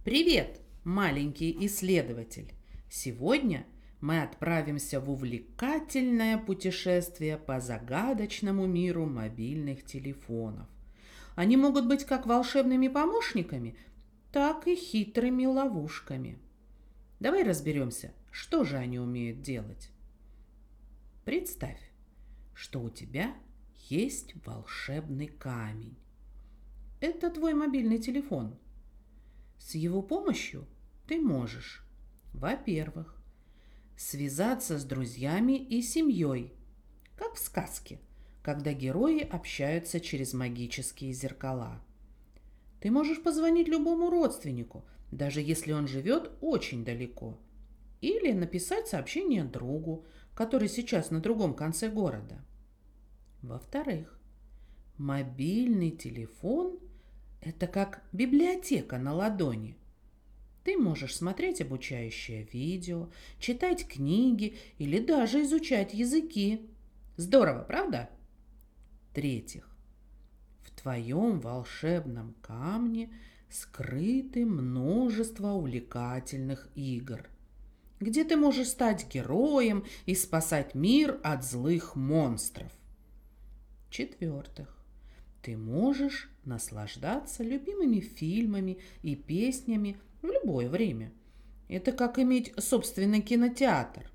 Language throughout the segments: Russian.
Привет, маленький исследователь! Сегодня мы отправимся в увлекательное путешествие по загадочному миру мобильных телефонов. Они могут быть как волшебными помощниками, так и хитрыми ловушками. Давай разберемся, что же они умеют делать. Представь, что у тебя есть волшебный камень. Это твой мобильный телефон. С его помощью ты можешь, во-первых, связаться с друзьями и семьей, как в сказке, когда герои общаются через магические зеркала. Ты можешь позвонить любому родственнику, даже если он живет очень далеко, или написать сообщение другу, который сейчас на другом конце города. Во-вторых, мобильный телефон – это как библиотека на ладони. Ты можешь смотреть обучающее видео, читать книги или даже изучать языки. Здорово, правда? В-третьих, в твоем волшебном камне скрыты множество увлекательных игр, где ты можешь стать героем и спасать мир от злых монстров. В-четвертых, ты можешь наслаждаться любимыми фильмами и песнями в любое время. Это как иметь собственный кинотеатр.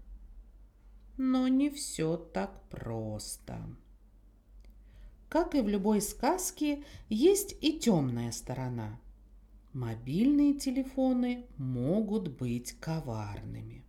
Но не все так просто. Как и в любой сказке, есть и темная сторона. Мобильные телефоны могут быть коварными.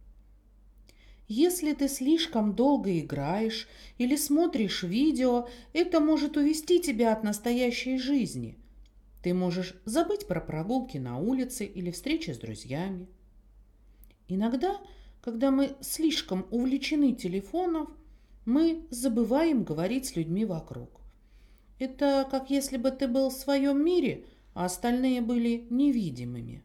Если ты слишком долго играешь или смотришь видео, это может увести тебя от настоящей жизни. Ты можешь забыть про прогулки на улице или встречи с друзьями. Иногда, когда мы слишком увлечены телефоном, мы забываем говорить с людьми вокруг. Это как если бы ты был в своем мире, а остальные были невидимыми.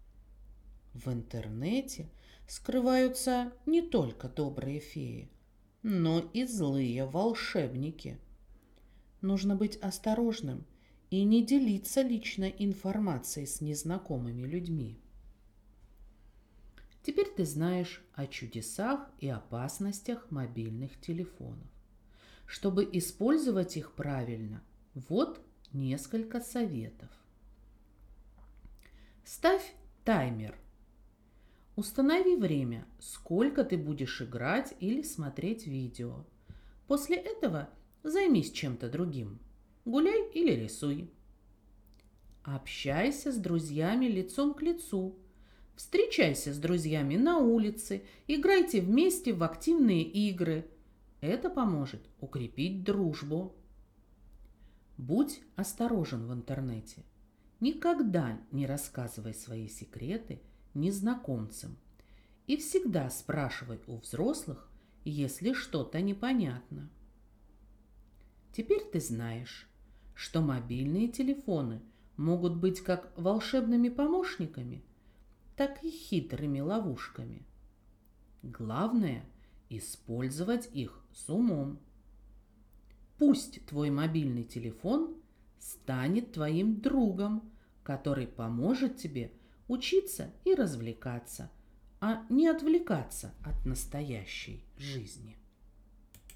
В интернете скрываются не только добрые феи, но и злые волшебники. Нужно быть осторожным и не делиться личной информацией с незнакомыми людьми. Теперь ты знаешь о чудесах и опасностях мобильных телефонов. Чтобы использовать их правильно, вот несколько советов. Ставь таймер. Установи время, сколько ты будешь играть или смотреть видео. После этого займись чем-то другим. Гуляй или рисуй. Общайся с друзьями лицом к лицу. Встречайся с друзьями на улице, играйте вместе в активные игры. Это поможет укрепить дружбу. Будь осторожен в интернете. Никогда не рассказывай свои секреты незнакомцам и всегда спрашивай у взрослых, если что-то непонятно. Теперь ты знаешь, что мобильные телефоны могут быть как волшебными помощниками, так и хитрыми ловушками. Главное – использовать их с умом. Пусть твой мобильный телефон станет твоим другом, который поможет тебе учиться и развлекаться, а не отвлекаться от настоящей жизни.